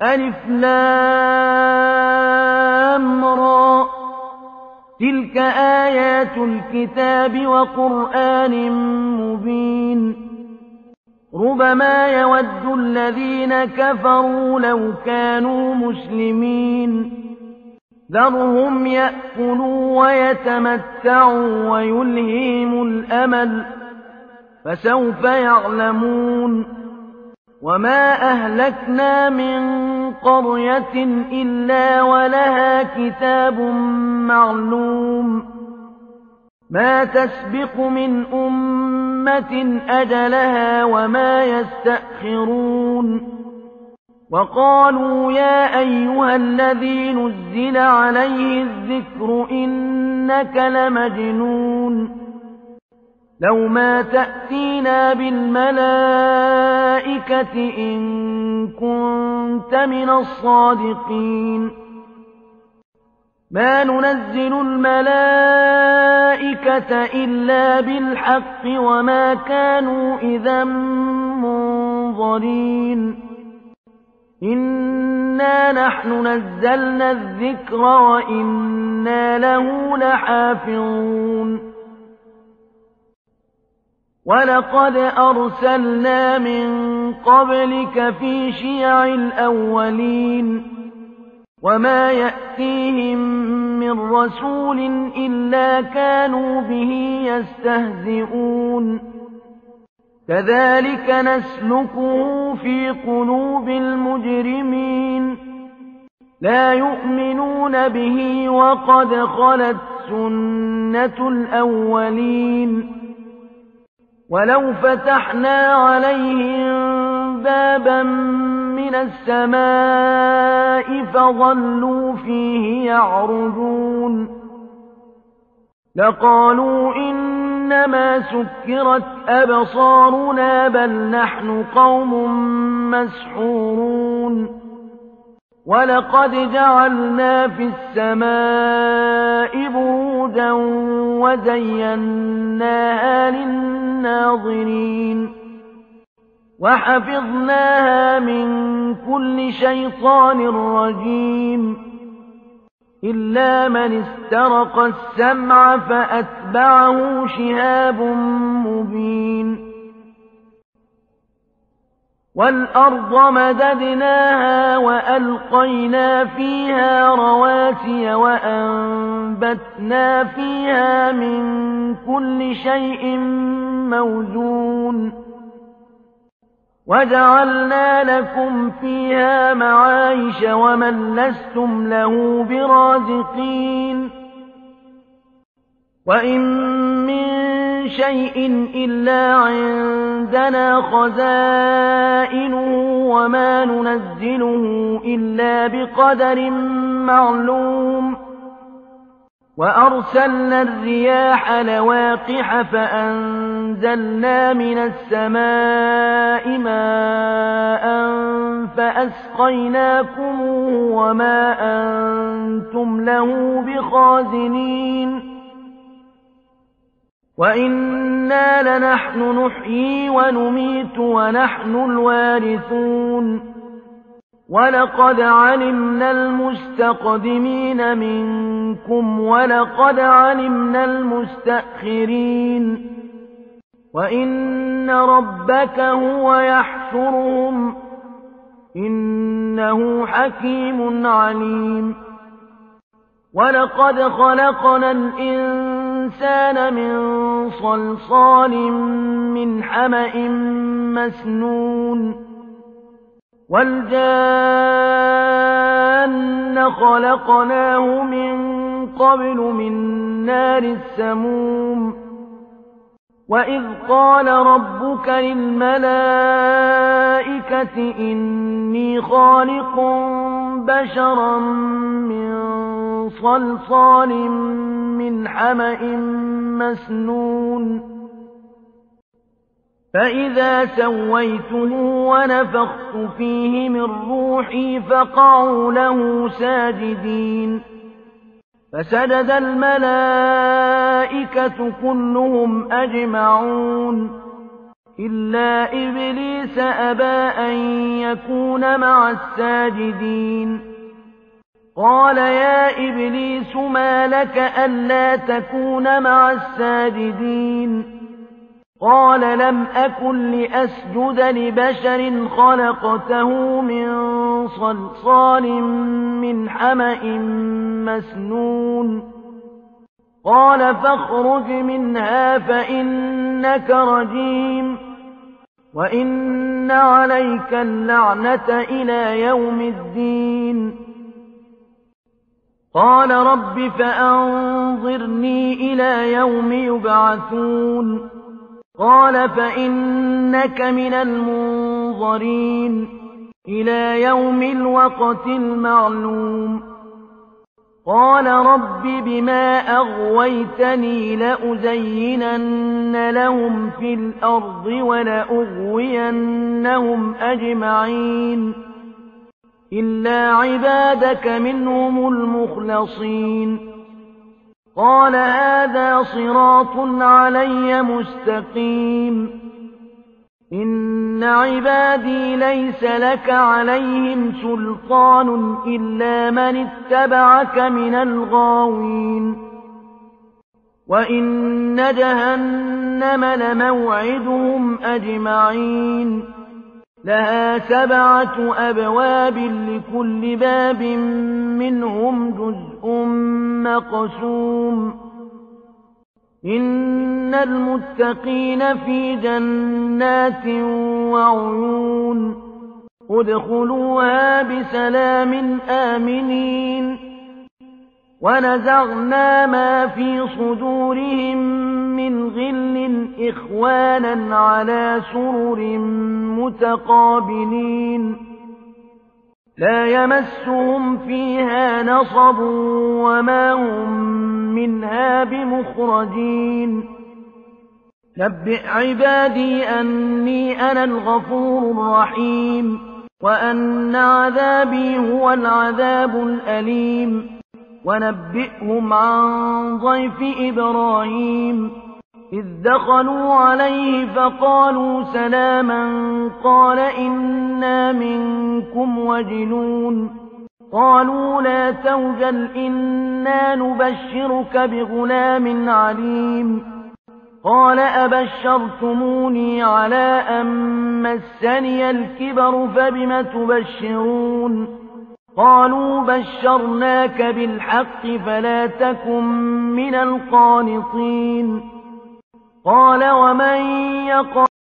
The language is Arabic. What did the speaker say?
ألف لام را تلك آيات الكتاب وقرآن مبين ربما يود الذين كفروا لو كانوا مسلمين ذرهم يأكلوا ويتمتعوا ويلهيهم الأمل فسوف يعلمون وما أهلكنا من قرية إلا ولها كتاب معلوم ما تسبق من أمة أجلها وما يستأخرون وقالوا يا أيها الذي نزل عليه الذكر إنك لمجنون لو ما تأتينا بالملائكة إن كنت من الصادقين ما ننزل الملائكة إلا بالحق وما كانوا إذا منظرين إنا نحن نزلنا الذكر وإنا له لحافظون ولقد أرسلنا من قبلك في شيع الأولين وما يأتيهم من رسول إلا كانوا به يستهزئون كذلك نسلكه في قلوب المجرمين لا يؤمنون به وقد خلت سنة الأولين ولو فتحنا عليهم بابا من السماء فظلوا فيه يعرجون لقالوا إنما سكرت أبصارنا بل نحن قوم مسحورون ولقد جعلنا في السماء بروجا وزيناها للناظرين وحفظناها من كل شيطان رجيم إلا من استرق السمع فأتبعه شهاب مبين والأرض مددناها وألقينا فيها رواسي وأنبتنا فيها من كل شيء موزون وجعلنا لكم فيها معايش ومن لستم له برازقين وإن من شيء إلا عندنا خزائنه وما ننزله إلا بقدر معلوم وأرسلنا الرياح لواقح فأنزلنا من السماء ماء فأسقيناكموه وما أنتم له بخازنين وإنا لنحن نحيي ونميت ونحن الوارثون ولقد علمنا المستقدمين منكم ولقد علمنا المستأخرين وإن ربك هو يحشرهم إنه حكيم عليم ولقد خلقنا الإنسان من صلصال من حمأ مسنون والجان خلقناه من قبل من نار السموم وإذ قال ربك للملائكة إني خالق بشرا من صلصال من حمأ مسنون فإذا سويته ونفخت فيه من روحي فقعوا له ساجدين فسجد الملائكة كلهم أجمعون إلا إبليس أبى أن يكون مع الساجدين. قال يا إبليس ما لك ألا تكون مع الساجدين؟ قال لم أكن لأسجد لبشر خلقته من صلصال من حمأ مسنون. قال فاخرج منها فإنك رجيم وإن عليك اللعنة إلى يوم الدين. قال رب فأنظرني إلى يوم يبعثون. قال فإنك من المنظرين إلى يوم الوقت المعلوم. قال رب بما أغويتني لأزينن لهم في الأرض ولأغوينهم أجمعين إلا عبادك منهم المخلصين. قال هذا صراط علي مستقيم. إن عبادي ليس لك عليهم سلطان إلا من اتبعك من الغاوين. وإن جهنم لموعدهم أجمعين لها 7 أبواب لكل باب منهم جزء مقسوم. إن المتقين في جنات وعيون ادخلوها بسلام آمنين. ونزعنا ما في صدورهم من غل إخوانا على سرر متقابلين لا يمسهم فيها نصب وما هم منها بمخرجين. نبئ عبادي أني أنا الغفور الرحيم وأن عذابي هو العذاب الأليم. ونبئهم عن ضيف إبراهيم إذ دخلوا عليه فقالوا سلاما قال إنا منكم وجلون. قالوا لا توجل إنا نبشرك بغلام عليم. قال أبشرتموني على أن مسني الكبر فبم تبشرون؟ قالوا بشرناك بالحق فلا تكن من القانطين. قال ومن يقنط